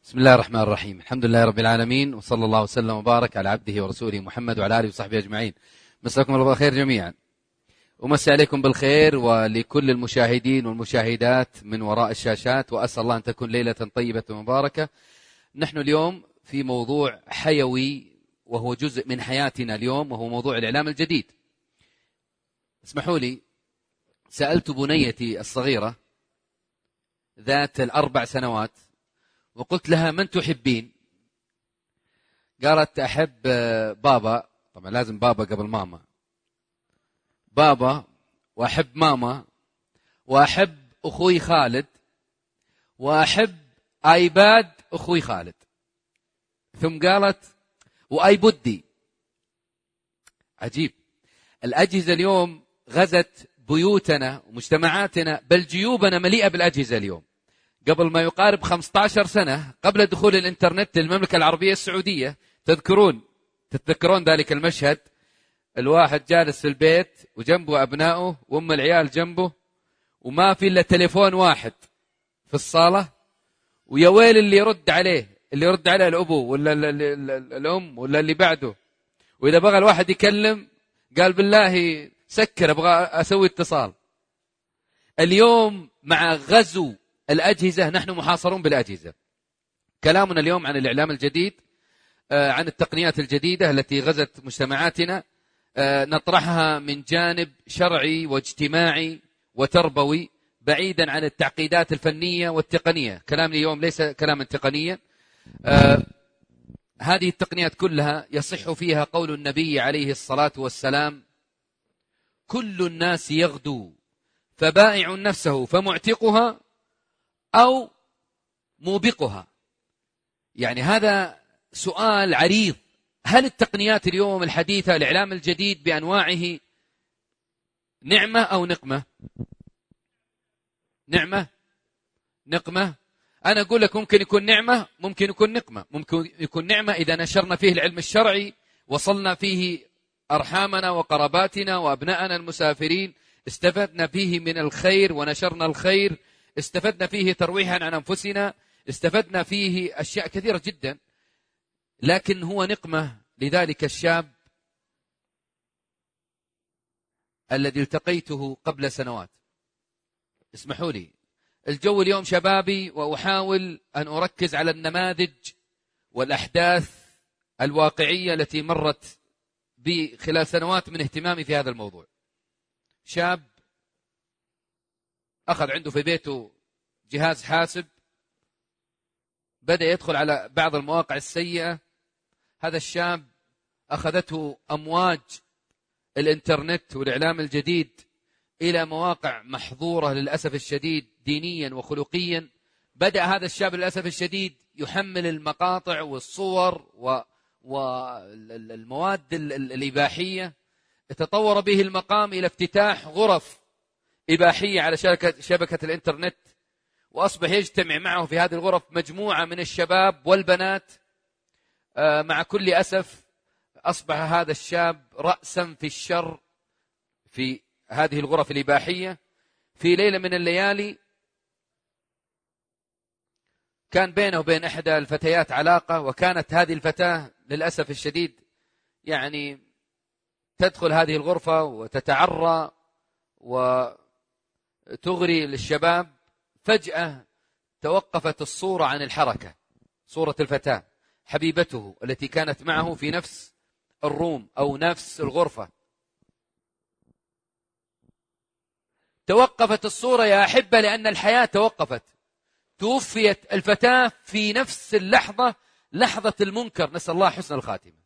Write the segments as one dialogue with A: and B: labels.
A: بسم الله الرحمن الرحيم. الحمد لله رب العالمين، وصلى الله وسلم وبارك على عبده ورسوله محمد وعلى آله وصحبه أجمعين. مساكم الله بالخير جميعا، ومسي عليكم بالخير ولكل المشاهدين والمشاهدات من وراء الشاشات، وأسأل الله أن تكون ليلة طيبة مباركة. نحن اليوم في موضوع حيوي وهو جزء من حياتنا اليوم، وهو موضوع الإعلام الجديد. اسمحوا لي، سألت بنيتي الصغيرة ذات ال4 سنوات وقلت لها: من تحبين؟ قالت: أحب بابا. طبعا لازم بابا قبل ماما. بابا، وأحب ماما، وأحب أخوي خالد، وأحب آيباد أخوي خالد. ثم قالت: وآيبودي. عجيب، الأجهزة اليوم غزت بيوتنا ومجتمعاتنا، بل جيوبنا مليئة بالأجهزة اليوم. قبل ما يقارب 15 سنة قبل دخول الإنترنت للمملكة العربية السعودية، تتذكرون ذلك المشهد؟ الواحد جالس في البيت وجنبه أبنائه وأم العيال جنبه، وما في إلا تليفون واحد في الصالة، ويا ويل اللي يرد عليه الأبو ولا الأم ولا اللي بعده. وإذا بغى الواحد يكلم قال: بالله سكر، أبغى أسوي اتصال. اليوم مع غزو الأجهزة نحن محاصرون بالأجهزة. كلامنا اليوم عن الإعلام الجديد، عن التقنيات الجديدة التي غزت مجتمعاتنا، نطرحها من جانب شرعي واجتماعي وتربوي، بعيدا عن التعقيدات الفنية والتقنية. كلامنا اليوم ليس كلاما تقنيا. هذه التقنيات كلها يصح فيها قول النبي عليه الصلاة والسلام: كل الناس يغدو فبائع نفسه فمعتقها أو موبقها. يعني هذا سؤال عريض: هل التقنيات اليوم الحديثة، الإعلام الجديد بأنواعه، نعمة أو نقمة؟ نقمة. أنا أقول لك ممكن يكون نعمة، ممكن يكون نقمة. ممكن يكون نعمة إذا نشرنا فيه العلم الشرعي، وصلنا فيه أرحامنا وقراباتنا وأبنائنا المسافرين، استفدنا فيه من الخير ونشرنا الخير، استفدنا فيه ترويحا عن أنفسنا، استفدنا فيه أشياء كثيرة جدا. لكن هو نقمة لذلك الشاب الذي التقيته قبل سنوات. اسمحوا لي، الجو اليوم شبابي، وأحاول أن أركز على النماذج والأحداث الواقعية التي مرت بي خلال سنوات من اهتمامي في هذا الموضوع. شاب أخذ عنده في بيته جهاز حاسب، بدأ يدخل على بعض المواقع السيئة. هذا الشاب أخذته أمواج الإنترنت والإعلام الجديد إلى مواقع محظورة للأسف الشديد دينيا وخلقيا. بدأ هذا الشاب للأسف الشديد يحمل المقاطع والصور والمواد الإباحية. تطور به المقام إلى افتتاح غرف إباحية على شبكة الإنترنت، وأصبح يجتمع معه في هذه الغرف مجموعة من الشباب والبنات. مع كل أسف أصبح هذا الشاب رأسا في الشر في هذه الغرف الإباحية. في ليلة من الليالي كان بينه وبين إحدى الفتيات علاقة، وكانت هذه الفتاة للأسف الشديد يعني تدخل هذه الغرفة وتتعرى وتغري للشباب. فجأة توقفت الصورة عن الحركة، صورة الفتاة حبيبته التي كانت معه في نفس الروم أو نفس الغرفة. توقفت الصورة يا أحبة لأن الحياة توقفت. توفيت الفتاة في نفس اللحظة، لحظة المنكر، نسأل الله حسن الخاتمة.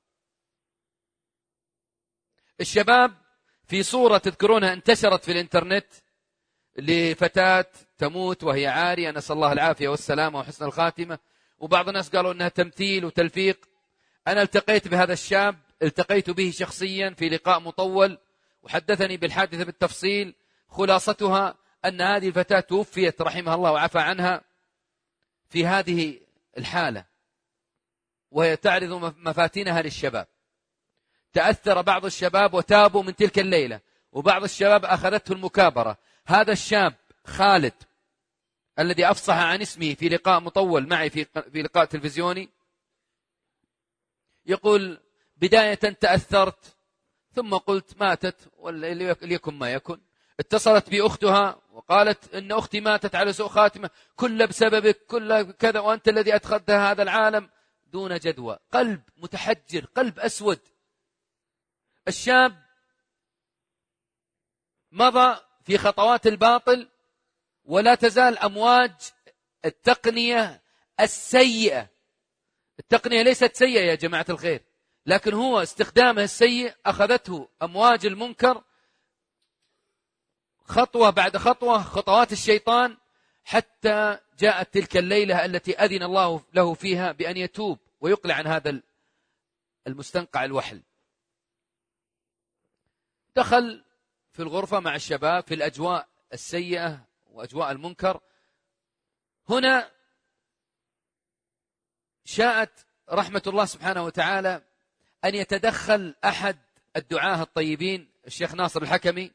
A: الشباب في صورة تذكرونها انتشرت في الإنترنت لفتاة تموت وهي عارية، نسأل الله العافية والسلامة وحسن الخاتمة. وبعض الناس قالوا أنها تمثيل وتلفيق. أنا التقيت بهذا الشاب، التقيت به شخصيا في لقاء مطول، وحدثني بالحادثة بالتفصيل. خلاصتها أن هذه الفتاة توفيت رحمها الله وعفى عنها في هذه الحالة، وهي تعرض مفاتنها للشباب. تأثر بعض الشباب وتابوا من تلك الليلة، وبعض الشباب أخذته المكابرة. هذا الشاب خالد الذي أفصح عن اسمه في لقاء مطول معي في لقاء تلفزيوني، يقول: بداية تأثرت، ثم قلت ماتت وليكن ما يكن. اتصلت بي أختها وقالت إن أختي ماتت على سوء خاتمة، كل بسببك، كل كذا، وأنت الذي أدخلتها هذا العالم دون جدوى. قلب متحجر، قلب أسود. الشاب مضى في خطوات الباطل، ولا تزال أمواج التقنية السيئة. التقنية ليست سيئة يا جماعة الخير، لكن هو استخدامه السيء أخذته أمواج المنكر خطوة بعد خطوة، خطوات الشيطان، حتى جاءت تلك الليلة التي أذن الله له فيها بأن يتوب ويقلع عن هذا المستنقع الوحل. دخل في الغرفة مع الشباب في الأجواء السيئة وأجواء المنكر. هنا شاءت رحمة الله سبحانه وتعالى أن يتدخل أحد الدعاة الطيبين، الشيخ ناصر الحكمي،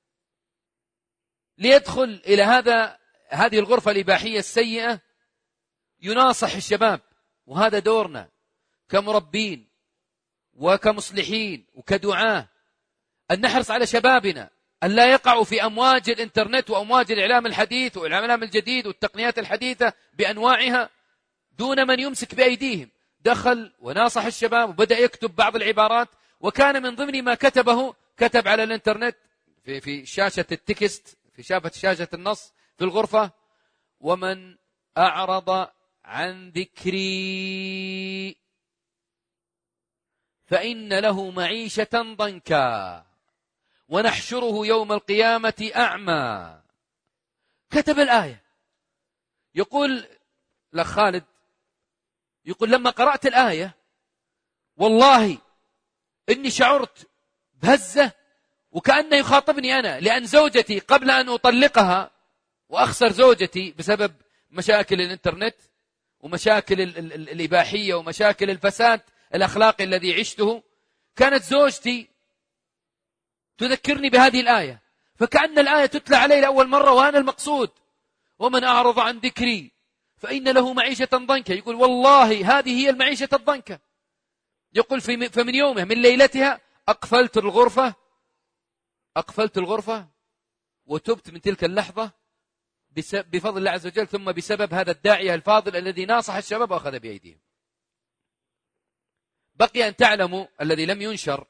A: ليدخل إلى هذه الغرفة الإباحية السيئة، يناصح الشباب. وهذا دورنا كمربين وكمصلحين وكدعاة، أن نحرص على شبابنا أن لا يقعوا في أمواج الإنترنت وأمواج الإعلام الحديث والإعلام الجديد والتقنيات الحديثة بأنواعها دون من يمسك بأيديهم. دخل وناصح الشباب وبدأ يكتب بعض العبارات، وكان من ضمن ما كتبه، كتب على الإنترنت في شاشة التكست، في شاشة النص في الغرفة: ومن أعرض عن ذكري فإن له معيشة ضنكا ونحشره يوم القيامة أعمى. كتب الآية. يقول لأخ خالد، يقول: لما قرأت الآية والله إني شعرت بهزة وكأنه يخاطبني أنا، لأن زوجتي قبل أن أطلقها وأخسر زوجتي بسبب مشاكل الإنترنت ومشاكل الإباحية ومشاكل الفساد الأخلاقي الذي عشته، كانت زوجتي تذكرني بهذه الآية، فكأن الآية تتلى علي لأول مرة وأنا المقصود: ومن أعرض عن ذكري فإن له معيشة ضنكا. يقول: والله هذه هي المعيشة الضنكة. يقول: فمن يومه، من ليلتها، أقفلت الغرفة وتبت من تلك اللحظة بفضل الله عز وجل، ثم بسبب هذا الداعية الفاضل الذي ناصح الشباب وأخذ بأيديهم. بقي أن تعلموا الذي لم ينشر،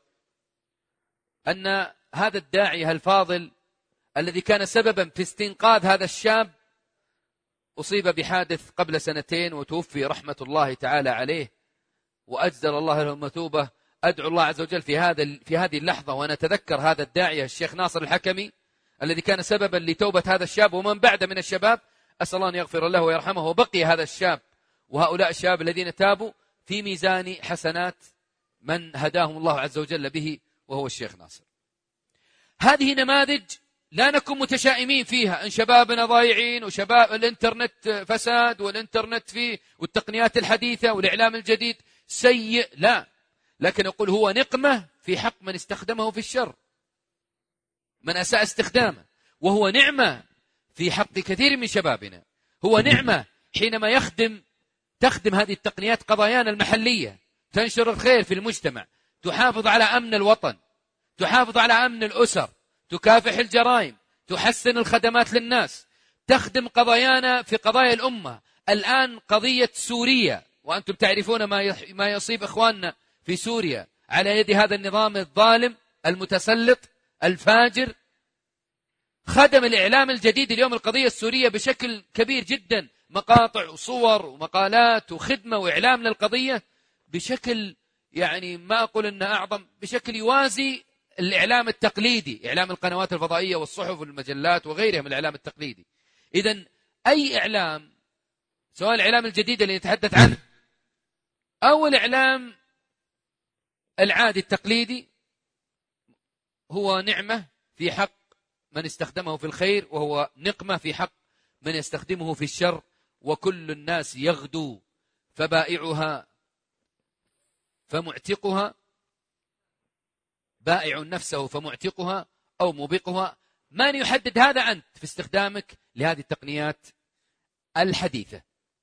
A: أن هذا الداعية الفاضل الذي كان سببا في استنقاذ هذا الشاب أصيب بحادث قبل 2 وتوفي رحمة الله تعالى عليه، وأجزل الله له المثوبة. أدعو الله عز وجل في هذه اللحظة ونتذكر هذا الداعية الشيخ ناصر الحكمي الذي كان سببا لتوبة هذا الشاب ومن بعد من الشباب. أسأل الله أن يغفر له ويرحمه، وبقي هذا الشاب وهؤلاء الشباب الذين تابوا في ميزان حسنات من هداهم الله عز وجل به، وهو الشيخ ناصر. هذه نماذج لا نكون متشائمين فيها، أن شبابنا ضايعين وشباب الإنترنت فساد والإنترنت فيه والتقنيات الحديثة والإعلام الجديد سيء، لا، لكن أقول هو نقمة في حق من استخدمه في الشر، من أساء استخدامه، وهو نعمة في حق كثير من شبابنا. هو نعمة حينما تخدم هذه التقنيات قضايانا المحلية، تنشر الخير في المجتمع، تحافظ على أمن الوطن، تحافظ على أمن الأسر، تكافح الجرائم، تحسن الخدمات للناس، تخدم قضايانا في قضايا الأمة. الآن قضية سوريا، وأنتم تعرفون ما يصيب إخواننا في سوريا على يد هذا النظام الظالم المتسلط الفاجر. خدم الإعلام الجديد اليوم القضية السورية بشكل كبير جدا، مقاطع وصور ومقالات وخدمة وإعلام للقضية بشكل يعني ما أقول أنه أعظم، بشكل يوازي الإعلام التقليدي، إعلام القنوات الفضائية والصحف والمجلات وغيرها من الإعلام التقليدي. إذن أي إعلام، سواء الإعلام الجديد اللي نتحدث عنه أو الإعلام العادي التقليدي، هو نعمة في حق من استخدمه في الخير، وهو نقمة في حق من يستخدمه في الشر. وكل الناس يغدو فبائعها فمعتقها، بائع نفسه فمعتقها أو موبقها. من يحدد هذا؟ أنت في استخدامك لهذه التقنيات الحديثة.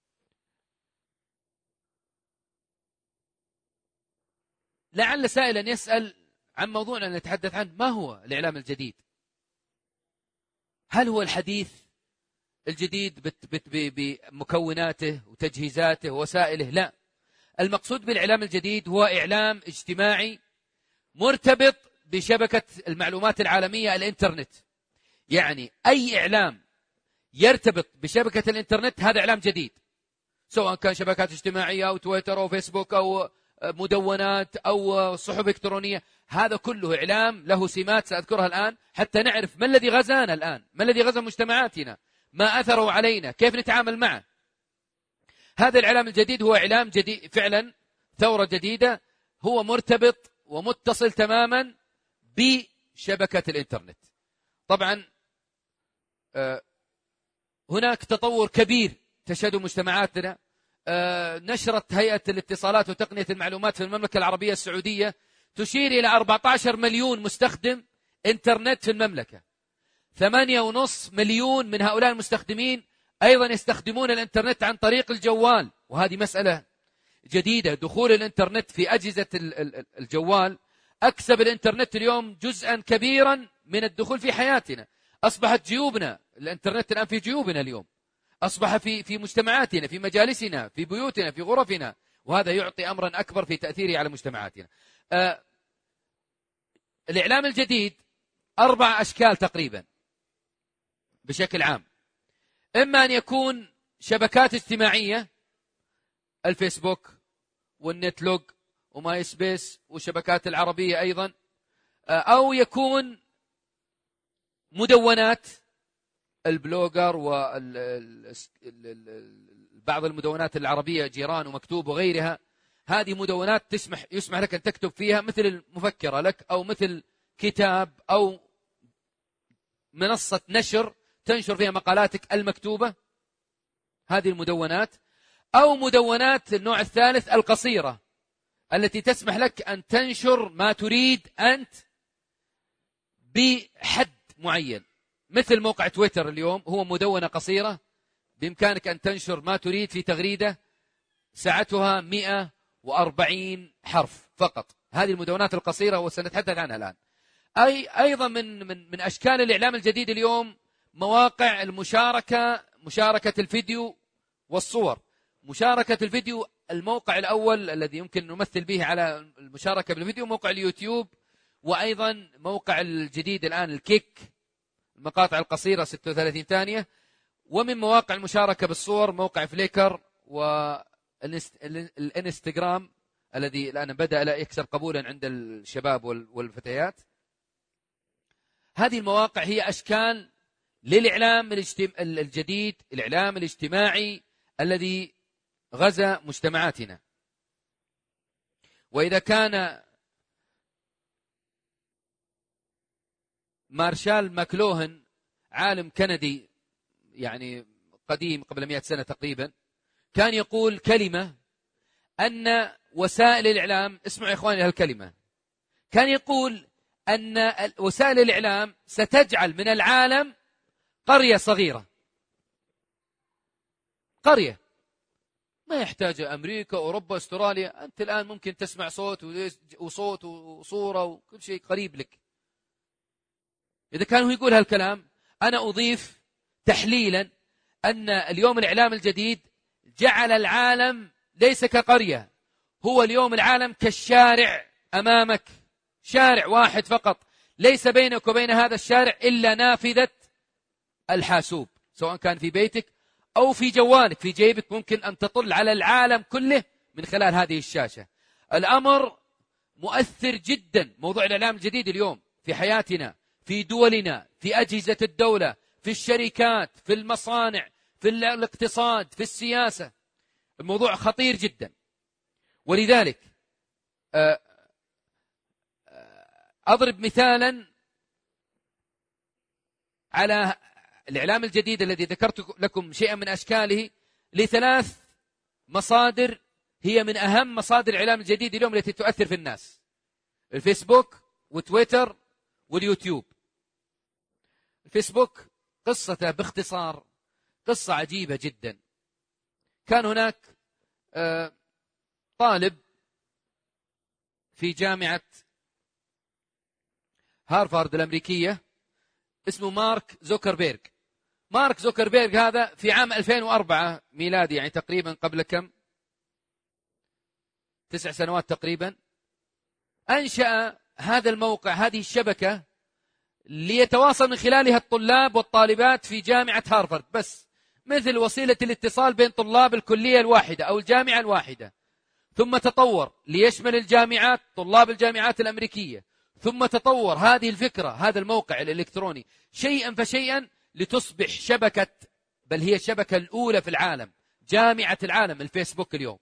A: لعل سائلا يسأل عن موضوعنا نتحدث عنه: ما هو الإعلام الجديد؟ هل هو الحديث الجديد بمكوناته وتجهيزاته ووسائله؟ لا، المقصود بالإعلام الجديد هو إعلام اجتماعي مرتبط بشبكة المعلومات العالمية، الإنترنت. يعني أي إعلام يرتبط بشبكة الإنترنت هذا إعلام جديد، سواء كان شبكات اجتماعية أو تويتر أو فيسبوك أو مدونات أو صحف إلكترونية. هذا كله إعلام له سمات سأذكرها الآن حتى نعرف ما الذي غزانا الآن، ما الذي غزا مجتمعاتنا، ما أثره علينا، كيف نتعامل معه. هذا الإعلام الجديد هو إعلام جديد فعلا، ثورة جديدة، هو مرتبط ومتصل تماما بشبكة الإنترنت. طبعا هناك تطور كبير تشهده مجتمعاتنا. نشرت هيئة الاتصالات وتقنية المعلومات في المملكة العربية السعودية تشير إلى 14 مليون مستخدم إنترنت في المملكة. 8.5 مليون من هؤلاء المستخدمين أيضا يستخدمون الإنترنت عن طريق الجوال، وهذه مسألة جديدة. دخول الإنترنت في أجهزة الجوال أكسب الإنترنت اليوم جزءا كبيرا من الدخول في حياتنا. أصبحت جيوبنا، الإنترنت الآن في جيوبنا اليوم، أصبح في مجتمعاتنا، في مجالسنا، في بيوتنا، في غرفنا، وهذا يعطي أمرا أكبر في تأثيره على مجتمعاتنا. الإعلام الجديد 4 أشكال تقريبا بشكل عام. إما أن يكون شبكات اجتماعية، الفيسبوك والنتلوج وماي سبيس والشبكات العربية أيضا، أو يكون مدونات، البلوجر وبعض المدونات العربية جيران ومكتوب وغيرها. هذه مدونات يسمح لك أن تكتب فيها مثل المفكرة لك، أو مثل كتاب، أو منصة نشر تنشر فيها مقالاتك المكتوبة، هذه المدونات. أو مدونات النوع الثالث القصيرة، التي تسمح لك أن تنشر ما تريد أنت بحد معين، مثل موقع تويتر اليوم هو مدونة قصيرة بإمكانك أن تنشر ما تريد في تغريدة سعتها 140 حرف فقط. هذه المدونات القصيرة وسنتحدث عنها الآن. أيضا من أشكال الإعلام الجديد اليوم مواقع المشاركة، مشاركة الفيديو والصور. مشاركة الفيديو، الموقع الأول الذي يمكن نمثل به على المشاركة بالفيديو موقع اليوتيوب، وأيضا موقع الجديد الآن الكيك، المقاطع القصيرة 36 ثانية. ومن مواقع المشاركة بالصور موقع فليكر والإنستغرام الذي الآن بدأ لا يكسر قبولا عند الشباب والفتيات. هذه المواقع هي أشكال للإعلام الجديد، الإعلام الاجتماعي الذي غزا مجتمعاتنا. وإذا كان مارشال ماكلوهن عالم كندي يعني قديم قبل 100 سنة تقريبا، كان يقول كلمة أن وسائل الإعلام، اسمعوا يا إخواني هالكلمة، كان يقول أن وسائل الإعلام ستجعل من العالم قرية صغيرة، قرية ما يحتاج أمريكا أوروبا أستراليا. أنت الآن ممكن تسمع صوت وصوت وصورة وكل شيء قريب لك. إذا كان هو يقول هالكلام، أنا أضيف تحليلا أن اليوم الإعلام الجديد جعل العالم ليس كقرية، هو اليوم العالم كالشارع أمامك، شارع واحد فقط، ليس بينك وبين هذا الشارع إلا نافذة الحاسوب، سواء كان في بيتك أو في جوالك في جيبك، ممكن أن تطل على العالم كله من خلال هذه الشاشة. الأمر مؤثر جدا، موضوع الإعلام الجديد اليوم في حياتنا، في دولنا، في أجهزة الدولة، في الشركات، في المصانع، في الاقتصاد، في السياسة. الموضوع خطير جدا. ولذلك أضرب مثالا على الإعلام الجديد الذي ذكرت لكم شيئا من أشكاله ل3 مصادر هي من أهم مصادر الإعلام الجديد اليوم التي تؤثر في الناس: الفيسبوك وتويتر واليوتيوب. الفيسبوك قصته باختصار قصة عجيبة جدا. كان هناك طالب في جامعة هارفارد الأمريكية اسمه مارك زوكربيرغ. مارك زوكربيرغ هذا في عام 2004 ميلادي، يعني تقريبا قبل كم 9 سنوات تقريبا، أنشأ هذا الموقع، هذه الشبكة، ليتواصل من خلالها الطلاب والطالبات في جامعة هارفارد، بس مثل وسيلة الاتصال بين طلاب الكلية الواحدة أو الجامعة الواحدة. ثم تطور ليشمل الجامعات، طلاب الجامعات الأمريكية. ثم تطور هذه الفكرة، هذا الموقع الإلكتروني، شيئا فشيئا لتصبح شبكة، بل هي الشبكة الأولى في العالم، جامعة العالم، الفيسبوك اليوم.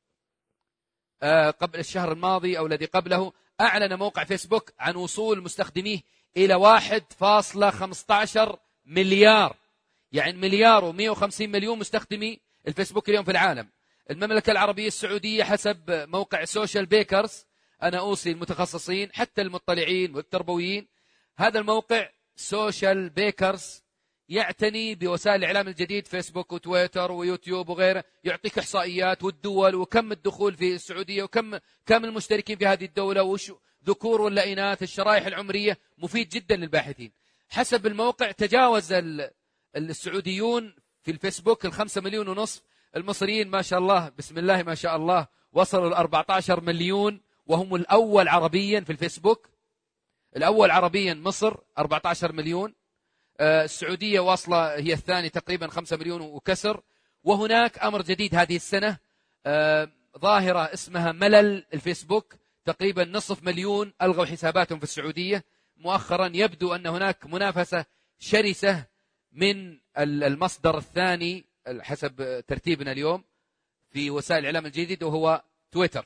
A: قبل الشهر الماضي أو الذي قبله أعلن موقع فيسبوك عن وصول مستخدميه إلى 1.15 مليار، يعني 1.150 مليون مستخدمي الفيسبوك اليوم في العالم. المملكة العربية السعودية حسب موقع سوشيال بيكرز، أنا أوصي المتخصصين حتى المطلعين والتربويين، هذا الموقع سوشيال بيكرز يعتني بوسائل الإعلام الجديد، فيسبوك وتويتر ويوتيوب وغيره، يعطيك إحصائيات والدول وكم الدخول في السعودية وكم المشتركين في هذه الدولة وش ذكور ولا إناث، الشرائح العمرية، مفيد جدا للباحثين. حسب الموقع تجاوز السعوديون في الفيسبوك 5 مليون ونصف، المصريين ما شاء الله بسم الله ما شاء الله وصلوا ل 14 مليون، وهم الأول عربيا في الفيسبوك. الأول عربيا مصر 14 مليون، السعودية واصلة هي الثاني تقريبا 5 مليون وكسر. وهناك أمر جديد هذه السنة، ظاهرة اسمها ملل الفيسبوك، تقريبا نصف مليون ألغوا حساباتهم في السعودية مؤخرا. يبدو أن هناك منافسة شرسة من المصدر الثاني حسب ترتيبنا اليوم في وسائل الإعلام الجديد، وهو تويتر.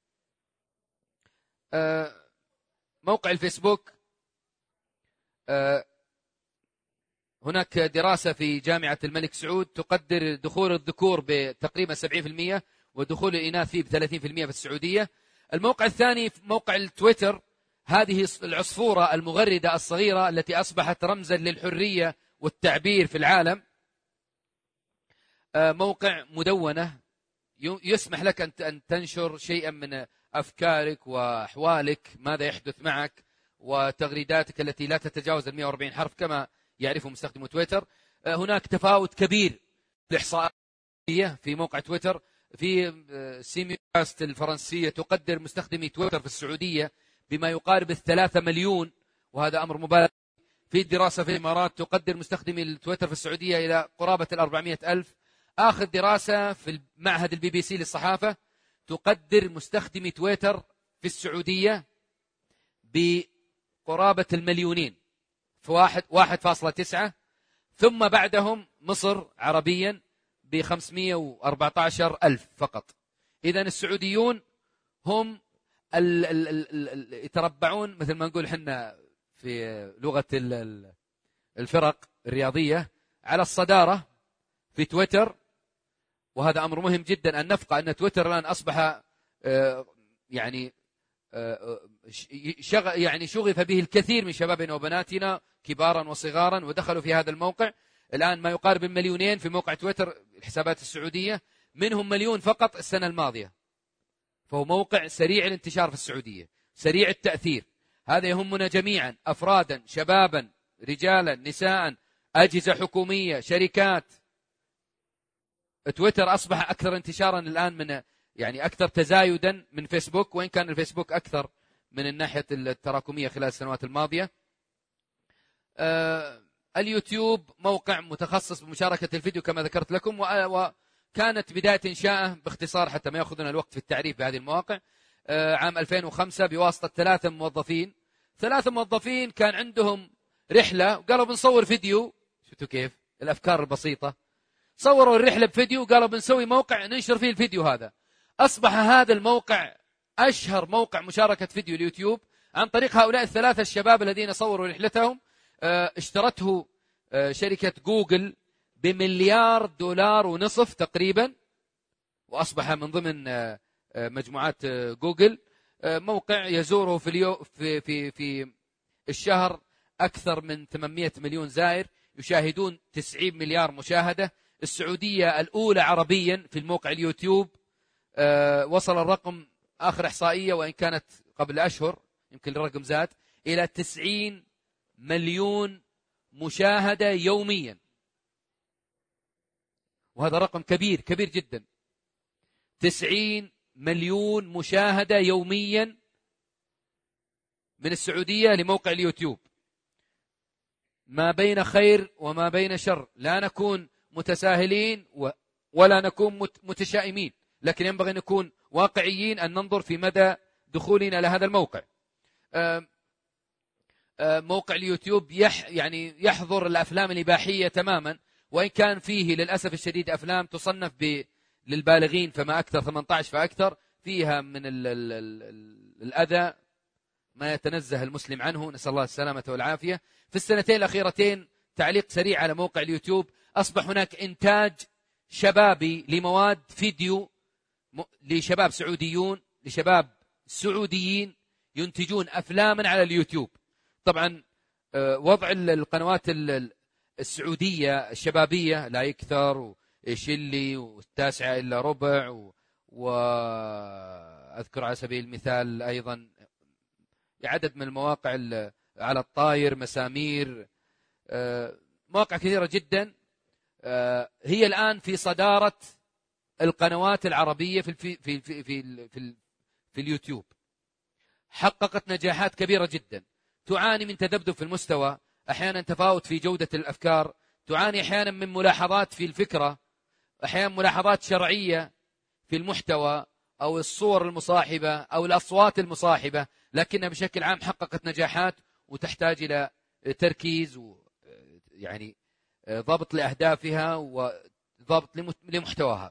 A: موقع الفيسبوك، هناك دراسة في جامعة الملك سعود تقدر دخول الذكور بتقريبا 70% ودخول الإناث فيه ب30% في السعودية. الموقع الثاني موقع التويتر، هذه العصفورة المغردة الصغيرة التي أصبحت رمزا للحرية والتعبير في العالم. موقع مدونة يسمح لك أن تنشر شيئا من أفكارك وأحوالك، ماذا يحدث معك، وتغريداتك التي لا تتجاوز 140 حرف كما يعرفه مستخدمو تويتر. هناك تفاوت كبير الإحصائية في موقع تويتر. في سيميوكاست الفرنسية تقدر مستخدمي تويتر في السعودية بما يقارب 3 مليون، وهذا أمر مبالغ. في دراسة في الإمارات تقدر مستخدمي التويتر في السعودية إلى قرابة 400 ألف. آخر دراسة في معهد BBC للصحافة تقدر مستخدمي تويتر في السعودية بقرابة المليونين، في 1.9، ثم بعدهم مصر عربيا ب514 ألف فقط. إذن السعوديون هم يتربعون مثل ما نقول حنا في لغة الفرق الرياضية على الصدارة في تويتر. وهذا أمر مهم جدا أن نفقه أن تويتر الآن أصبح يعني شغف به الكثير من شبابنا وبناتنا كبارا وصغارا، ودخلوا في هذا الموقع. الآن ما يقارب المليونين في موقع تويتر الحسابات السعودية، منهم 1,000,000 فقط السنة الماضية. فهو موقع سريع الانتشار في السعودية، سريع التأثير. هذا يهمنا جميعا، أفرادا، شبابا، رجالا، نساء، أجهزة حكومية، شركات. تويتر أصبح أكثر انتشارا الآن من أكثر تزايدا من فيسبوك، وإن كان الفيسبوك أكثر من الناحية التراكمية خلال السنوات الماضية. اليوتيوب موقع متخصص بمشاركة الفيديو كما ذكرت لكم، وكانت بداية إنشاءه باختصار حتى ما يأخذنا الوقت في التعريف بهذه المواقع عام 2005 بواسطة 3 موظفين. 3 موظفين كان عندهم رحلة وقالوا بنصور فيديو. شفتوا كيف الأفكار البسيطة؟ صوروا الرحلة بفيديو وقالوا بنسوي موقع ننشر فيه الفيديو هذا. أصبح هذا الموقع أشهر موقع مشاركة فيديو اليوتيوب عن طريق هؤلاء ال3 الشباب الذين صوروا رحلتهم. اشترته شركة جوجل ب$1.5 مليار تقريبا، وأصبح من ضمن مجموعات جوجل. موقع يزوره في الشهر أكثر من 800 مليون زائر، يشاهدون 90 مليار مشاهدة. السعودية الأولى عربيا في الموقع اليوتيوب. وصل الرقم آخر إحصائية وإن كانت قبل أشهر يمكن الرقم زاد إلى 90 مليون مشاهدة يوميا، وهذا رقم كبير كبير جدا. 90 مليون مشاهدة يوميا من السعودية لموقع اليوتيوب. ما بين خير وما بين شر، لا نكون متساهلين ولا نكون متشائمين، لكن ينبغي أن نكون واقعيين، أن ننظر في مدى دخولنا لهذا الموقع. موقع اليوتيوب يعني يحظر الأفلام الإباحية تماما، وإن كان فيه للأسف الشديد أفلام تصنف للبالغين فما أكثر، 18 فأكثر، فيها من الأذى ما يتنزه المسلم عنه، نسأل الله السلامة والعافية. في السنتين الأخيرتين، تعليق سريع على موقع اليوتيوب، أصبح هناك إنتاج شبابي لمواد فيديو لشباب سعوديون، لشباب سعوديين ينتجون أفلاما على اليوتيوب. طبعا وضع القنوات السعودية الشبابية لا يكثر وشلي والتاسعة إلا ربع، وأذكر على سبيل المثال أيضا عدد من المواقع على الطاير، مسامير، مواقع كثيرة جدا هي الآن في صدارة القنوات العربية في اليوتيوب. حققت نجاحات كبيرة جدا، تعاني من تذبذب في المستوى، أحيانا تفاوت في جودة الأفكار، تعاني أحيانا من ملاحظات في الفكرة، أحيانا ملاحظات شرعية في المحتوى أو الصور المصاحبة أو الأصوات المصاحبة، لكنها بشكل عام حققت نجاحات وتحتاج إلى تركيز يعني ضبط لأهدافها وضبط لمحتواها.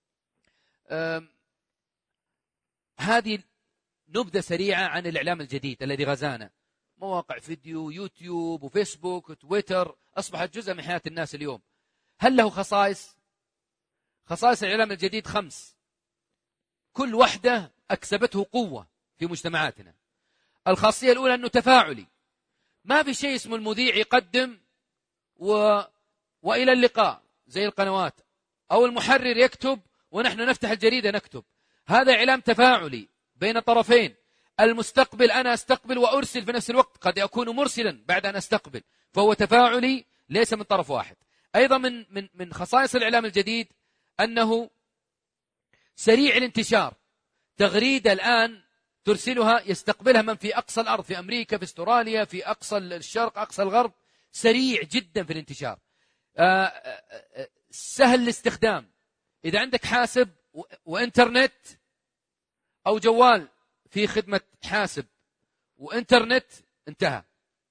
A: هذه نبذة سريعة عن الإعلام الجديد الذي غزانا. مواقع فيديو، يوتيوب وفيسبوك وتويتر أصبحت جزء من حياة الناس اليوم. هل له خصائص؟ خصائص الإعلام الجديد 5، كل واحدة أكسبته قوة في مجتمعاتنا. الخاصية الأولى أنه تفاعلي، ما في شيء اسمه المذيع يقدم وإلى اللقاء زي القنوات، أو المحرر يكتب ونحن نفتح الجريدة نكتب. هذا إعلام تفاعلي بين طرفين، المستقبل أنا أستقبل وأرسل في نفس الوقت، قد أكون مرسلا بعد أن أستقبل، فهو تفاعلي ليس من طرف واحد. أيضا من خصائص الإعلام الجديد أنه سريع الانتشار. تغريدة الآن ترسلها يستقبلها من في أقصى الأرض، في أمريكا، في استراليا، في أقصى الشرق، أقصى الغرب، سريع جدا في الانتشار، سهل الاستخدام. إذا عندك حاسب وإنترنت أو جوال في خدمة حاسب وإنترنت انتهى.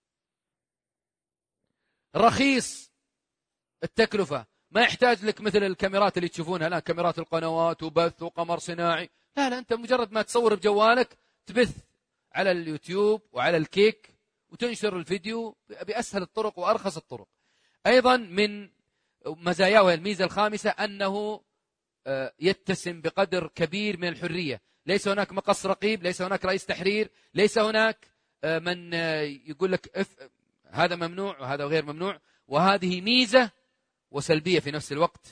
A: رخيص التكلفة، ما يحتاج لك مثل الكاميرات اللي تشوفونها الآن، كاميرات القنوات وبث وقمر صناعي، لا أنت مجرد ما تصور بجوالك تبث على اليوتيوب وعلى الكيك وتنشر الفيديو بأسهل الطرق وأرخص الطرق. أيضا من مزاياه الميزة الخامسة أنه يتسم بقدر كبير من الحرية، ليس هناك مقص رقيب، ليس هناك رئيس تحرير، ليس هناك من يقول لك هذا ممنوع وهذا غير ممنوع، وهذه ميزة وسلبية في نفس الوقت.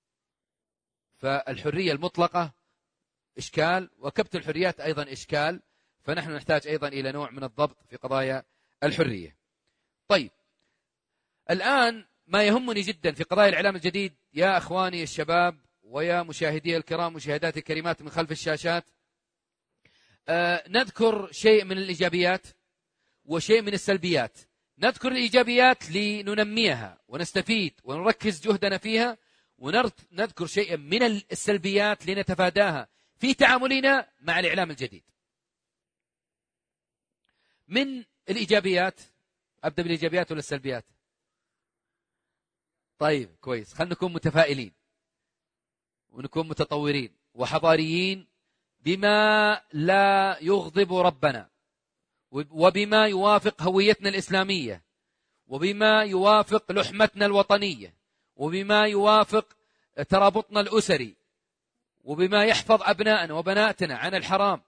A: فالحرية المطلقة إشكال، وكبت الحريات أيضا إشكال، فنحن نحتاج أيضا إلى نوع من الضبط في قضايا الحرية. طيب، الآن ما يهمني جدا في قضايا الإعلام الجديد يا أخواني الشباب ويا مشاهدي الكرام، مشاهداتي الكريمات من خلف الشاشات، نذكر شيء من الإيجابيات وشيء من السلبيات. نذكر الإيجابيات لننميها ونستفيد ونركز جهدنا فيها، ونذكر شيئا من السلبيات لنتفاداها في تعاملنا مع الإعلام الجديد. من الإيجابيات، أبدأ بالإيجابيات ولا السلبيات؟ طيب كويس، خلينا نكون متفائلين ونكون متطورين وحضاريين بما لا يغضب ربنا، وبما يوافق هويتنا الإسلامية، وبما يوافق لحمتنا الوطنية، وبما يوافق ترابطنا الأسري، وبما يحفظ أبناءنا وبناتنا عن الحرام.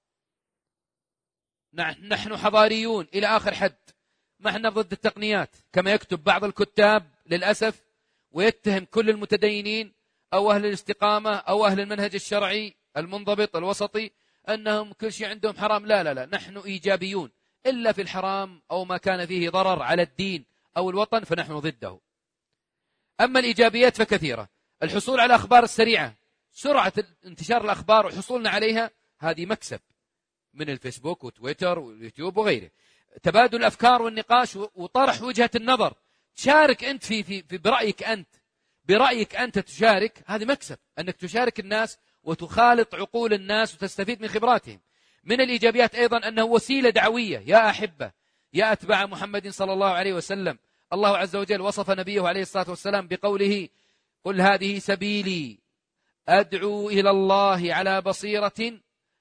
A: نحن حضاريون إلى آخر حد، ما احنا ضد التقنيات كما يكتب بعض الكتاب للأسف ويتهم كل المتدينين أو أهل الاستقامة أو أهل المنهج الشرعي المنضبط الوسطي أنهم كل شيء عندهم حرام. لا لا لا، نحن إيجابيون، إلا في الحرام أو ما كان فيه ضرر على الدين أو الوطن فنحن ضده. أما الإيجابيات فكثيرة. الحصول على الأخبار السريعة، سرعة انتشار الأخبار وحصولنا عليها، هذه مكسب من الفيسبوك وتويتر واليوتيوب وغيره. تبادل الأفكار والنقاش وطرح وجهة النظر، تشارك أنت في برأيك أنت تشارك، هذه مكسب، أنك تشارك الناس وتخالط عقول الناس وتستفيد من خبراتهم. من الإيجابيات أيضا أنه وسيلة دعوية. يا أحبة، يا أتباع محمد صلى الله عليه وسلم، الله عز وجل وصف نبيه عليه الصلاة والسلام بقوله: قل هذه سبيلي أدعو إلى الله على بصيرة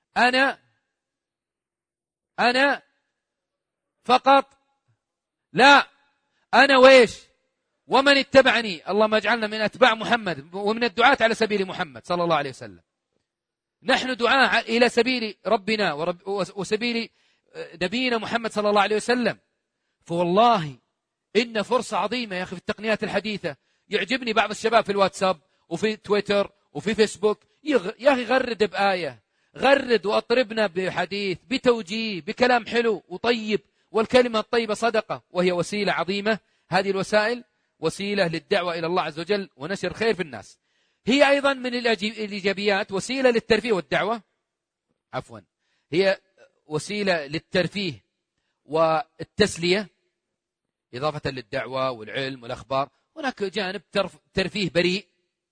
A: أنا فقط، لا أنا وإيش ومن اتبعني. اللهم اجعلنا من أتباع محمد ومن الدعاة على سبيل محمد صلى الله عليه وسلم. نحن دعاة إلى سبيل ربنا وسبيل نبينا محمد صلى الله عليه وسلم. فوالله إن فرصة عظيمة يا أخي في التقنيات الحديثة. يعجبني بعض الشباب في الواتساب وفي تويتر وفي فيسبوك، يا أخي غرد بآية، غرد وأطربنا بحديث، بتوجيه، بكلام حلو وطيب، والكلمة الطيبة صدقة، وهي وسيلة عظيمة. هذه الوسائل وسيلة للدعوة إلى الله عز وجل ونشر خير في الناس. هي أيضا من الإيجابيات وسيلة للترفيه والدعوة، هي وسيلة للترفيه والتسلية إضافة للدعوة والعلم والأخبار. هناك جانب ترفيه بريء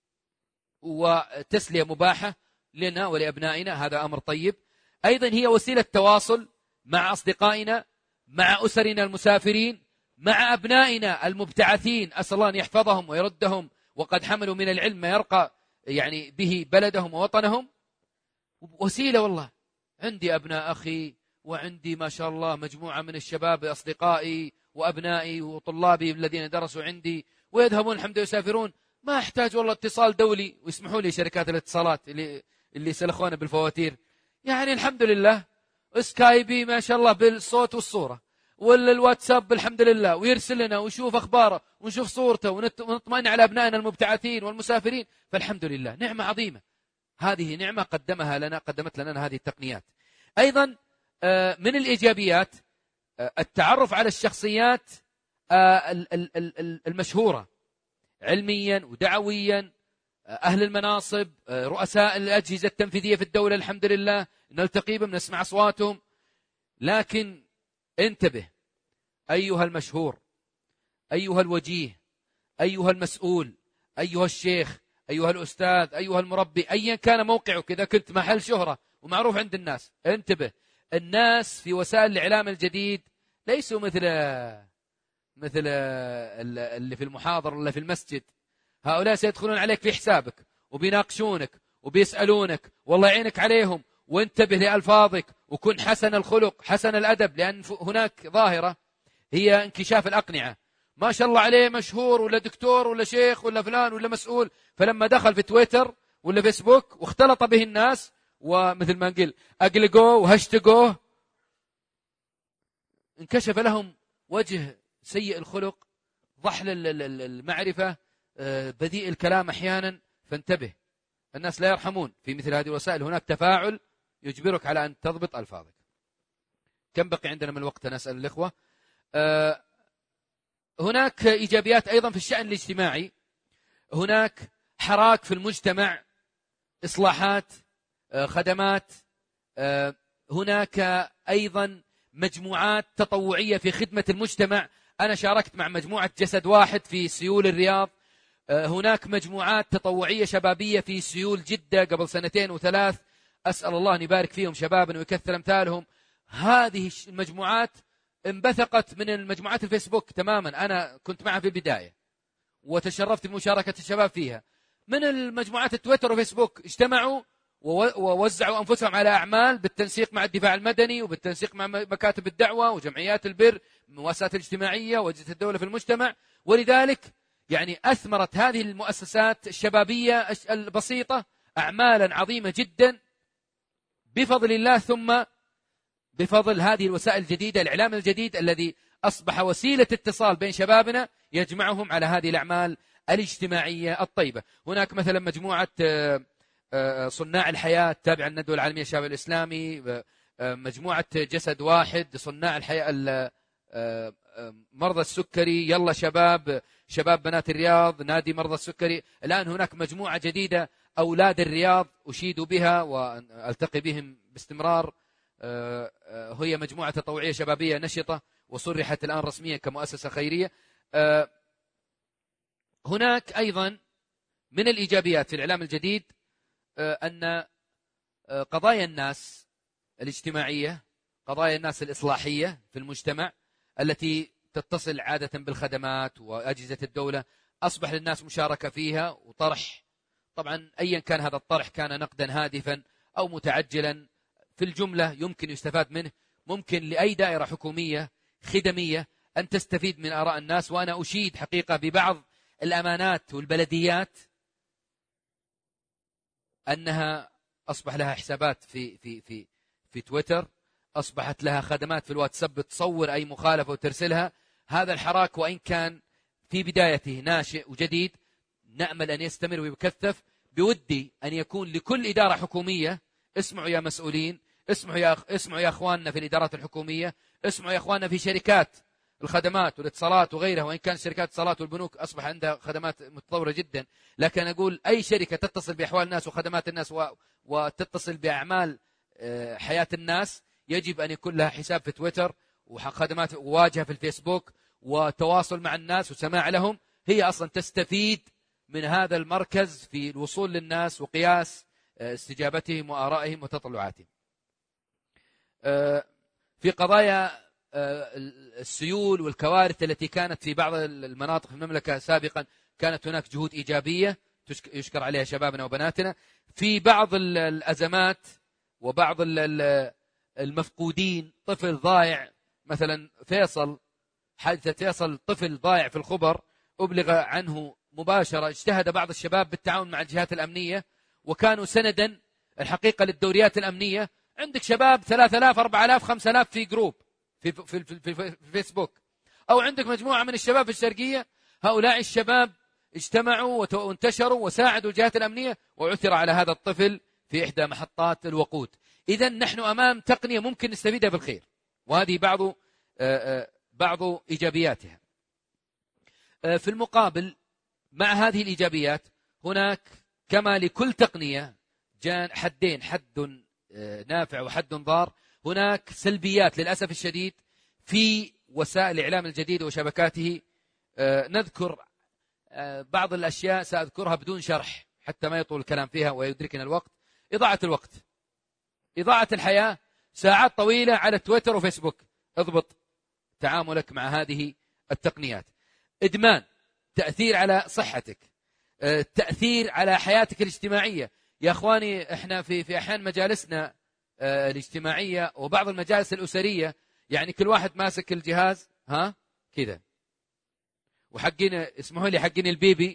A: وتسلية مباحة لنا ولأبنائنا، هذا أمر طيب. أيضا هي وسيلة تواصل مع أصدقائنا، مع أسرنا المسافرين، مع أبنائنا المبتعثين، أسأل الله أن يحفظهم ويردهم وقد حملوا من العلم ما يرقى يعني به بلدهم ووطنهم. وسيلة والله. عندي أبناء أخي وعندي ما شاء الله مجموعة من الشباب أصدقائي وأبنائي وطلابي الذين درسوا عندي ويذهبون الحمد لله يسافرون، ما أحتاج والله اتصال دولي. ويسمحوا لي شركات الاتصالات اللي سلخونا بالفواتير، يعني الحمد لله سكايبي ما شاء الله بالصوت والصورة، ولا الواتساب الحمد لله، ويرسل لنا ونشوف أخباره ونشوف صورته ونطمئن على أبنائنا المبتعثين والمسافرين. فالحمد لله نعمة عظيمة، هذه نعمة قدمت لنا هذه التقنيات. أيضا من الإيجابيات التعرف على الشخصيات المشهورة علميا ودعويا، أهل المناصب، رؤساء الأجهزة التنفيذية في الدولة، الحمد لله نلتقي بهم نسمع أصواتهم. لكن انتبه أيها المشهور، أيها الوجيه، أيها المسؤول، أيها الشيخ، أيها الأستاذ، أيها المربي، أيا كان موقعك، إذا كنت محل شهرة ومعروف عند الناس، انتبه. الناس في وسائل الإعلام الجديد ليسوا مثل اللي في المحاضرة ولا في المسجد. هؤلاء سيدخلون عليك في حسابك وبيناقشونك وبيسألونك، والله يعينك عليهم. وانتبه لألفاظك وكن حسن الخلق حسن الأدب، لأن هناك ظاهرة هي انكشاف الأقنعة. ما شاء الله عليه مشهور ولا دكتور ولا شيخ ولا فلان ولا مسؤول، فلما دخل في تويتر ولا فيسبوك واختلط به الناس ومثل ما نقول أقلقوه وهشتقوه، انكشف لهم وجه سيء الخلق، ضحل المعرفة، بذيء الكلام أحيانا. فانتبه، الناس لا يرحمون في مثل هذه الوسائل. هناك تفاعل يجبرك على أن تضبط ألفاظك. كم بقي عندنا من الوقت؟ نسأل الإخوة. هناك إيجابيات أيضا في الشأن الاجتماعي. هناك حراك في المجتمع، إصلاحات، خدمات. هناك أيضا مجموعات تطوعية في خدمة المجتمع. أنا شاركت مع مجموعة جسد واحد في سيول الرياض. هناك مجموعات تطوعية شبابية في سيول جدة قبل 2 و3. أسأل الله أن يبارك فيهم شبابا ويكثر أمثالهم. هذه المجموعات انبثقت من المجموعات الفيسبوك تماما، أنا كنت معها في البداية وتشرفت بمشاركة الشباب فيها. من المجموعات التويتر وفيسبوك اجتمعوا ووزعوا أنفسهم على أعمال بالتنسيق مع الدفاع المدني وبالتنسيق مع مكاتب الدعوة وجمعيات البر، المؤسسات الاجتماعية وأجهزة الدولة في المجتمع. ولذلك يعني أثمرت هذه المؤسسات الشبابية البسيطة أعمالا عظيمة جدا بفضل الله، ثم بفضل هذه الوسائل الجديدة، الإعلام الجديد الذي أصبح وسيلة اتصال بين شبابنا يجمعهم على هذه الأعمال الاجتماعية الطيبة. هناك مثلا مجموعة صناع الحياة التابعة للندوة العالمية الشباب الإسلامي، مجموعة جسد واحد، صناع الحياة، مرضى السكري، يلا شباب بنات الرياض، نادي مرضى السكري. الآن هناك مجموعة جديدة أولاد الرياض أشيد بها وألتقي بهم باستمرار، هي مجموعة تطوعية شبابية نشطة وصرحت الآن رسميا كمؤسسة خيرية. هناك أيضا من الإيجابيات في الإعلام الجديد أن قضايا الناس الاجتماعية، قضايا الناس الإصلاحية في المجتمع التي تتصل عادة بالخدمات وأجهزة الدولة، أصبح للناس مشاركة فيها وطرح. طبعا أيا كان هذا الطرح، كان نقدا هادفا أو متعجلا، في الجملة يمكن يستفاد منه. ممكن لأي دائرة حكومية خدمية أن تستفيد من آراء الناس. وأنا أشيد حقيقة ببعض الأمانات والبلديات أنها أصبح لها حسابات في تويتر، أصبحت لها خدمات في الواتساب، تصور أي مخالفة وترسلها. هذا الحراك وإن كان في بدايته ناشئ وجديد، نأمل أن يستمر ويكثف. بودي أن يكون لكل إدارة حكومية، اسمعوا يا مسؤولين، اسمعوا يا أخواننا في الإدارات الحكومية، اسمعوا يا أخواننا في شركات الخدمات والاتصالات وغيرها، وإن كان شركات الاتصالات والبنوك أصبح عندها خدمات متطورة جدا، لكن أقول أي شركة تتصل بأحوال الناس وخدمات الناس وتتصل بأعمال حياة الناس، يجب أن يكون لها حساب في تويتر وخدمات وواجهة في الفيسبوك وتواصل مع الناس وسماع لهم. هي أصلا تستفيد من هذا المركز في الوصول للناس وقياس استجابتهم وآرائهم وتطلعاتهم. في قضايا السيول والكوارث التي كانت في بعض المناطق في المملكة سابقا، كانت هناك جهود إيجابية يشكر عليها شبابنا وبناتنا. في بعض الأزمات وبعض المفقودين، طفل ضائع مثلا فيصل، حادثة فيصل، طفل ضائع في الخبر، أبلغ عنه مباشرة. اجتهد بعض الشباب بالتعاون مع الجهات الأمنية وكانوا سندا الحقيقة للدوريات الأمنية. عندك شباب 3000 4000 5000 في جروب في فيسبوك، أو عندك مجموعة من الشباب في الشرقية، هؤلاء الشباب اجتمعوا وانتشروا وساعدوا الجهات الأمنية وعثر على هذا الطفل في إحدى محطات الوقود. إذن نحن أمام تقنية ممكن نستفيدها بالخير، وهذه بعض إيجابياتها. في المقابل مع هذه الإيجابيات، هناك كما لكل تقنية حدين، حد نافع وحد ضار. هناك سلبيات للأسف الشديد في وسائل الإعلام الجديدة وشبكاته. نذكر بعض الأشياء سأذكرها بدون شرح حتى ما يطول الكلام فيها ويدركنا الوقت. إضاعة الوقت، إضاعة الحياة، ساعات طويلة على تويتر وفيسبوك. اضبط تعاملك مع هذه التقنيات. إدمان، تأثير على صحتك، تأثير على حياتك الاجتماعية. يا أخواني، إحنا في أحيان مجالسنا الاجتماعية وبعض المجالس الأسرية، يعني كل واحد ماسك الجهاز كذا، وحقين اسمحوا لي حقين البيبي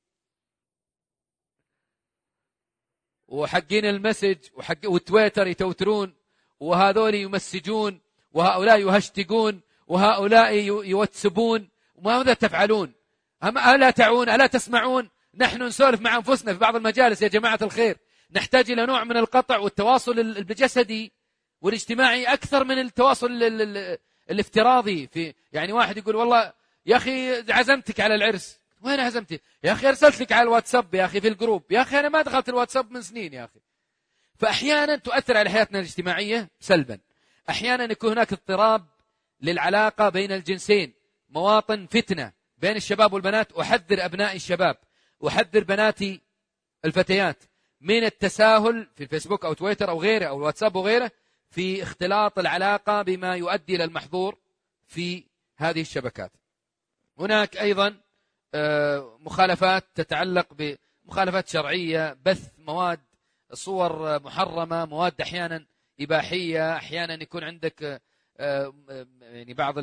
A: وحقين المسج والتويتر يتوترون، وهذول يمسجون، وهؤلاء يهشتقون، وهؤلاء يواتسبون. ماذا تفعلون؟ ألا تعون؟ ألا تسمعون؟ نحن نسولف مع أنفسنا في بعض المجالس يا جماعة الخير. نحتاج إلى نوع من القطع والتواصل الجسدي والاجتماعي أكثر من التواصل الافتراضي. يعني واحد يقول والله يا أخي عزمتك على العرس، وين عزمتي؟ يا أخي أرسلت لك على الواتساب يا أخي في الجروب، يا أخي أنا ما دخلت الواتساب من سنين يا أخي. فأحيانا تؤثر على حياتنا الاجتماعية سلبا. أحيانا يكون هناك اضطراب للعلاقة بين الجنسين، مواطن فتنة بين الشباب والبنات. أحذر أبناء الشباب، أحذر بناتي الفتيات من التساهل في الفيسبوك أو تويتر أو غيره أو الواتساب وغيره في اختلاط العلاقة بما يؤدي إلى المحظور في هذه الشبكات. هناك أيضا مخالفات تتعلق بمخالفات شرعية، بث مواد، صور محرمة، مواد أحيانا إباحية، أحيانا يكون عندك يعني بعض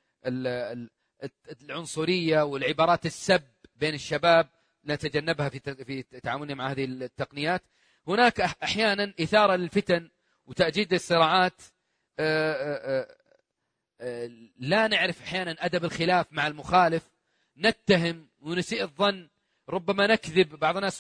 A: العنصرية والعبارات السب بين الشباب، نتجنبها في تعاملنا مع هذه التقنيات. هناك أحيانا إثارة للفتن وتأجيج الصراعات، لا نعرف أحيانا أدب الخلاف مع المخالف، نتهم ونسيء الظن ربما نكذب، بعض الناس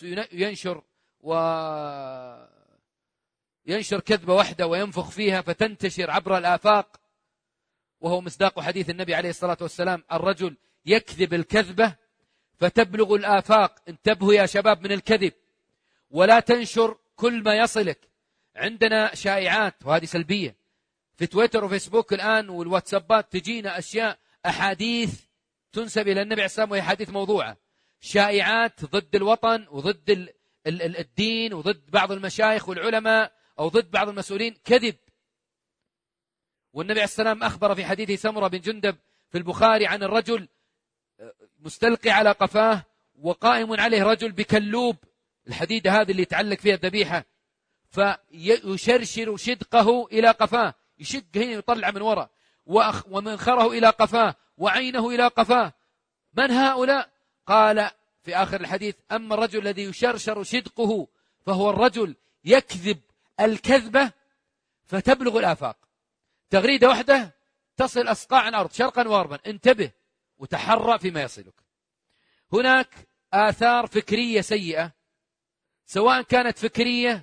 A: ينشر كذبة واحدة وينفخ فيها فتنتشر عبر الآفاق، وهو مصداق حديث النبي عليه الصلاة والسلام: الرجل يكذب الكذبة فتبلغ الآفاق. انتبهوا يا شباب من الكذب، ولا تنشر كل ما يصلك. عندنا شائعات وهذه سلبية في تويتر وفيسبوك الآن والواتسابات، تجينا أشياء، أحاديث تنسب إلى النبي عليه الصلاة والسلام وهي حديث موضوعة، شائعات ضد الوطن وضد الدين وضد بعض المشايخ والعلماء أو ضد بعض المسؤولين، كذب. والنبي عليه الصلاة والسلام أخبر في حديث سمرة بن جندب في البخاري عن الرجل مستلقي على قفاه وقائم عليه رجل بكلوب، الحديدة هذه اللي يتعلق فيها الذبيحة، فيشرشر شدقه إلى قفاه، يشق هنا يطلع من وراء، ومنخره إلى قفاه وعينه إلى قفاه. من هؤلاء؟ قال في آخر الحديث: أما الرجل الذي يشرشر شدقه فهو الرجل يكذب الكذبة فتبلغ الآفاق. تغريدة واحدة تصل أصقاع الأرض شرقا وغربا. انتبه وتحرى فيما يصلك. هناك آثار فكرية سيئة، سواء كانت فكرية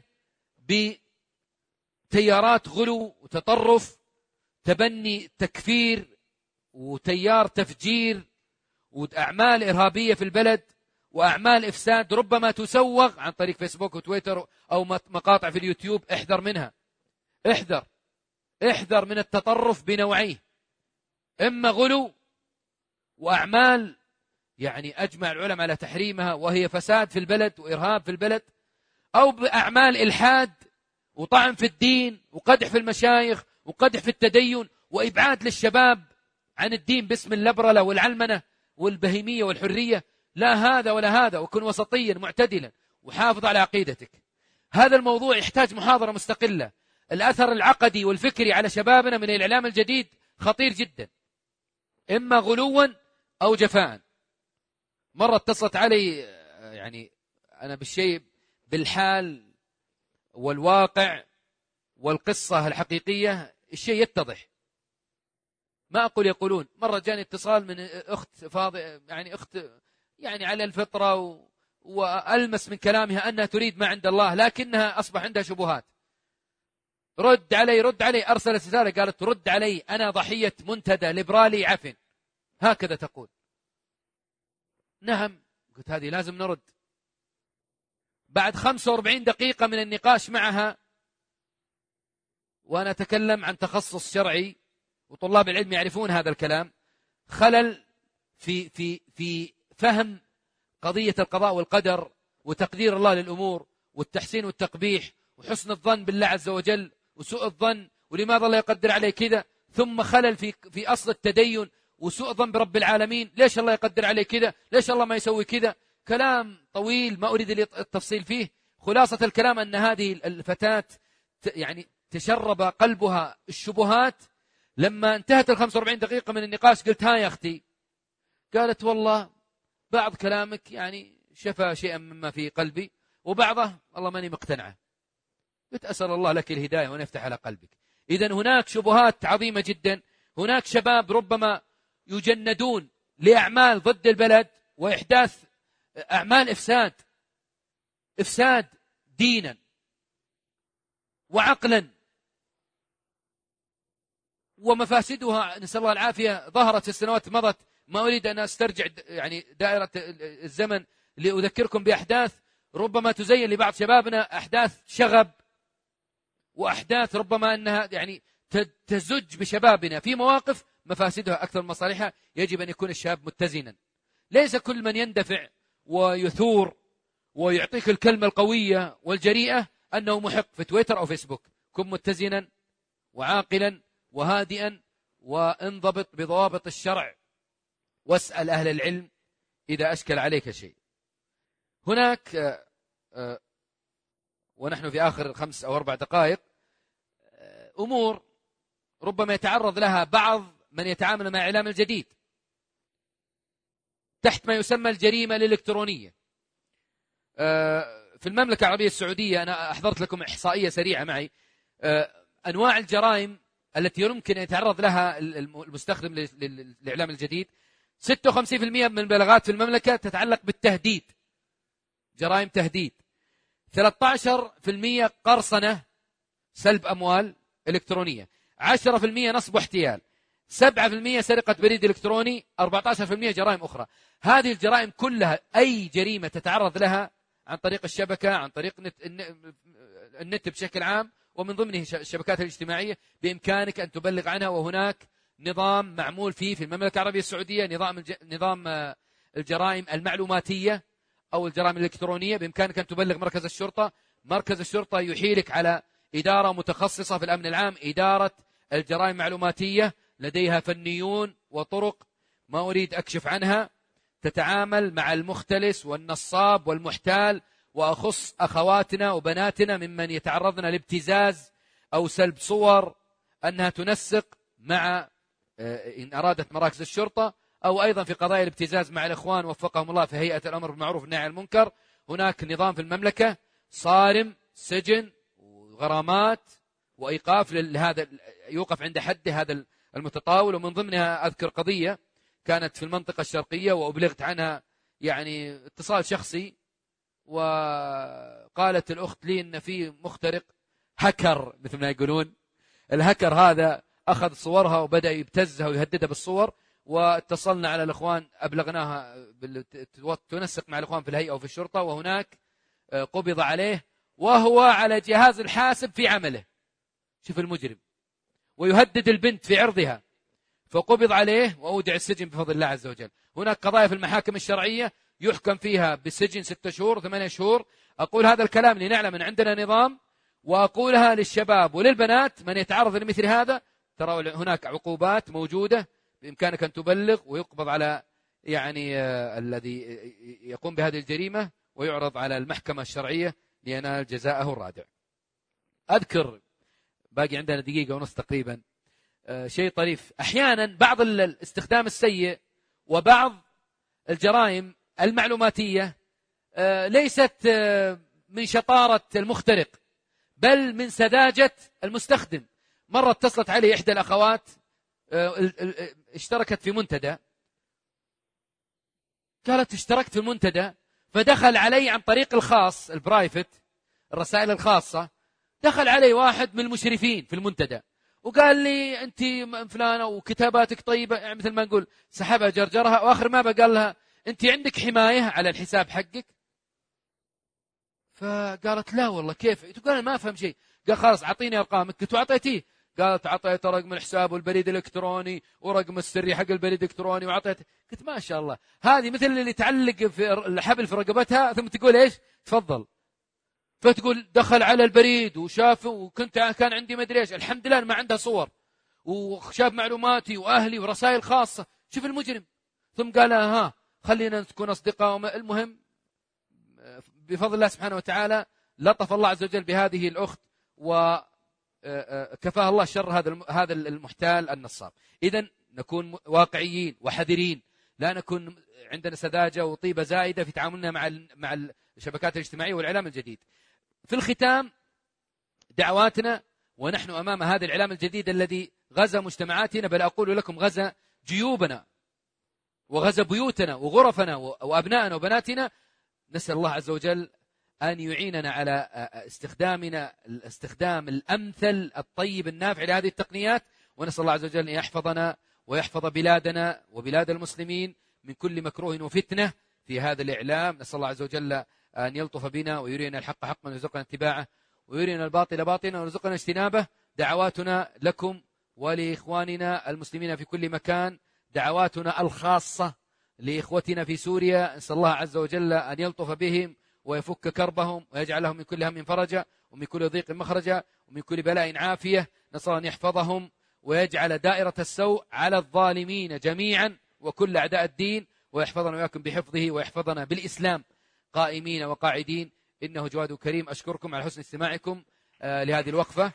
A: بتيارات غلو وتطرف، تبني تكفير وتيار تفجير وأعمال إرهابية في البلد وأعمال إفساد ربما تسوغ عن طريق فيسبوك وتويتر أو مقاطع في اليوتيوب. احذر منها، احذر من التطرف بنوعيه، إما غلو وأعمال يعني أجمع العلماء على تحريمها وهي فساد في البلد وإرهاب في البلد، أو بأعمال إلحاد وطعن في الدين وقدح في المشايخ وقدح في التدين وإبعاد للشباب عن الدين باسم اللبرلة والعلمنة والبهيمية والحرية. لا هذا ولا هذا، وكن وسطيا معتدلا وحافظ على عقيدتك. هذا الموضوع يحتاج محاضرة مستقلة. الأثر العقدي والفكري على شبابنا من الإعلام الجديد خطير جدا، إما غلوا أو جفاء. مرة اتصلت علي يعني أنا بالشيء بالحال والواقع والقصة الحقيقية الشيء يتضح، ما أقول يقولون. مرة جاني اتصال من أخت يعني أخت يعني على الفطرة وألمس من كلامها أنها تريد ما عند الله، لكنها أصبح عندها شبهات. رد علي، أرسلت رسالة قالت: رد علي، أنا ضحية منتدى ليبرالي عفن، هكذا تقول. نعم، قلت هذه لازم نرد. بعد 45 دقيقة من النقاش معها، وأنا أتكلم عن تخصص شرعي وطلاب العلم يعرفون هذا الكلام، خلل في فهم قضية القضاء والقدر وتقدير الله للأمور والتحسين والتقبيح وحسن الظن بالله عز وجل وسوء الظن ولماذا الله يقدر عليه كذا، ثم خلل في أصل التدين وسوء الظن برب العالمين، ليش الله يقدر عليه كذا، ليش الله ما يسوي كذا. كلام طويل ما أريد التفصيل فيه. خلاصة الكلام أن هذه الفتاة يعني تشرب قلبها الشبهات. لما انتهت 45 دقيقة من النقاش قلت: ها يا أختي، قالت: والله بعض كلامك يعني شفى شيئا مما في قلبي وبعضه والله ماني مقتنعة. قلت: أسأل الله لك الهداية وأن يفتح على قلبك. إذن هناك شبهات عظيمة جدا، هناك شباب ربما يجندون لأعمال ضد البلد وإحداث أعمال إفساد دينا وعقلا، ومفاسدها نسأل الله العافية ظهرت في السنوات مضت. ما أريد أن أسترجع يعني دائرة الزمن لأذكركم بأحداث ربما تزين لبعض شبابنا، أحداث شغب وأحداث ربما أنها يعني تزج بشبابنا في مواقف مفاسدها أكثر من مصالحها. يجب أن يكون الشاب متزنا، ليس كل من يندفع ويثور ويعطيك الكلمة القوية والجريئة أنه محق في تويتر أو فيسبوك. كن متزنا وعاقلا وهادئا وانضبط بضوابط الشرع، واسأل أهل العلم إذا أشكل عليك شيء. هناك ونحن في آخر 5 أو 4 دقائق أمور ربما يتعرض لها بعض من يتعامل مع الإعلام الجديد تحت ما يسمى الجريمة الإلكترونية. في المملكة العربية السعودية أنا أحضرت لكم إحصائية سريعة معي، أنواع الجرائم التي يمكن أن يتعرض لها المستخدم للإعلام الجديد. 56% من البلاغات في المملكة تتعلق بالتهديد جرائم تهديد، 13% قرصنة سلب أموال إلكترونية، 10% نصب واحتيال، 7% سرقة بريد إلكتروني، 14% جرائم أخرى. هذه الجرائم كلها أي جريمة تتعرض لها عن طريق الشبكة، عن طريق النت بشكل عام، ومن ضمنه الشبكات الاجتماعية، بإمكانك أن تبلغ عنها. وهناك نظام معمول فيه في المملكة العربية السعودية، نظام الجرائم المعلوماتية أو الجرائم الإلكترونية، بإمكانك أن تبلغ مركز الشرطة. مركز الشرطة يحيلك على إدارة متخصصة في الأمن العام، إدارة الجرائم المعلوماتية، لديها فنيون وطرق ما أريد أكشف عنها، تتعامل مع المختلس والنصاب والمحتال. وأخص أخواتنا وبناتنا ممن يتعرضن لابتزاز أو سلب صور أنها تنسق مع إن أرادت مراكز الشرطة، أو أيضا في قضايا الابتزاز مع الإخوان وفقهم الله في هيئة الأمر بالمعروف والنهي عن المنكر. هناك نظام في المملكة صارم، سجن وغرامات وإيقاف لهذا، يوقف عند حده هذا المتطاول. ومن ضمنها أذكر قضية كانت في المنطقة الشرقية وأبلغت عنها، يعني اتصال شخصي، وقالت الأخت لي إن في مخترق هكر مثل ما يقولون. الهكر هذا أخذ صورها وبدأ يبتزها ويهددها بالصور، واتصلنا على الإخوان أبلغناها تنسق مع الإخوان في الهيئة وفي الشرطة، وهناك قبض عليه وهو على جهاز الحاسب في عمله. شوف المجرم، ويهدد البنت في عرضها، فقبض عليه وأودع السجن بفضل الله عز وجل. هناك قضايا في المحاكم الشرعية يحكم فيها بالسجن 6 شهور 8 شهور. أقول هذا الكلام لنعلم أن عندنا نظام، وأقولها للشباب وللبنات من يتعرض لمثل هذا، ترى هناك عقوبات موجودة، بإمكانك أن تبلغ ويقبض على يعني الذي يقوم بهذه الجريمة ويعرض على المحكمة الشرعية لينال جزاءه الرادع. أذكر باقي عندنا 1.5 دقيقة تقريبا، شيء طريف. أحيانا بعض الاستخدام السيء وبعض الجرائم المعلوماتية ليست من شطارة المخترق، بل من سذاجة المستخدم. مرة اتصلت علي إحدى الأخوات، اشتركت في منتدى، قالت اشتركت في المنتدى، فدخل علي عن طريق الخاص البرايفت، الرسائل الخاصة، دخل علي واحد من المشرفين في المنتدى وقال لي أنت فلانة وكتاباتك طيبة، يعني مثل ما نقول سحبها جرجرها، وآخر ما بقال لها أنت عندك حماية على الحساب حقك؟ فقالت لا والله كيف؟ تقول أنا ما أفهم شيء. قال خلاص أعطيني أرقامك. قلت أعطيتيه؟ قالت أعطيت رقم الحساب والبريد الإلكتروني ورقم السري حق البريد الإلكتروني وعطيت. قلت ما شاء الله، هذه مثل اللي تعلق في الحبل في رقبتها ثم تقول إيش تفضل. فتقول دخل على البريد وشاف كان عندي مدري ايش، الحمد لله ما عندها صور وشاف معلوماتي واهلي ورسائل خاصه. شوف المجرم. ثم قال ها خلينا نكون اصدقاء. المهم بفضل الله سبحانه وتعالى لطف الله عز وجل بهذه الاخت وكفاها الله شر هذا المحتال النصاب. اذا نكون واقعيين وحذرين، لا نكون عندنا سذاجه وطيبه زائده في تعاملنا مع الشبكات الاجتماعيه والاعلام الجديد. في الختام دعواتنا ونحن أمام هذا الإعلام الجديد الذي غزا مجتمعاتنا، بل أقول لكم غزا جيوبنا وغزا بيوتنا وغرفنا وأبنائنا وبناتنا. نسأل الله عز وجل أن يعيننا على الاستخدام الأمثل الطيب النافع لهذه التقنيات، ونسأل الله عز وجل أن يحفظنا ويحفظ بلادنا وبلاد المسلمين من كل مكروه وفتنة في هذا الإعلام. نسأل الله عز وجل أن يلطف بنا ويرينا الحق حقا ويرزقنا اتباعه، ويرينا الباطل باطلا ويرزقنا اجتنابه. دعواتنا لكم ولإخواننا المسلمين في كل مكان، دعواتنا الخاصة لإخوتنا في سوريا، نسأل الله عز وجل أن يلطف بهم ويفك كربهم ويجعل لهم من كل هم فرجا ومن كل ضيق مخرجا ومن كل بلاء عافية. نسأل أن يحفظهم ويجعل دائرة السوء على الظالمين جميعا وكل أعداء الدين، ويحفظنا وياكم بحفظه ويحفظنا بالإسلام قائمين وقاعدين، إنه جواد كريم. أشكركم على حسن استماعكم لهذه الوقفة.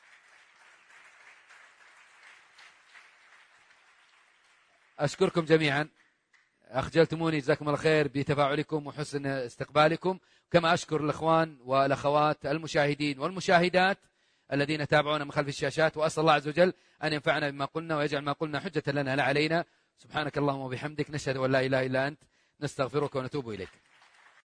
A: أشكركم جميعا، أخجلتموني، جزاكم الله خير بتفاعلكم وحسن استقبالكم. كما أشكر الأخوان والأخوات المشاهدين والمشاهدات الذين تابعونا من خلف الشاشات، وأسأل الله عز وجل أن ينفعنا بما قلنا ويجعل ما قلنا حجة لنا لا علينا. سبحانك اللهم وبحمدك، نشهد أن لا إله إلا أنت، نستغفرك ونتوب إليك.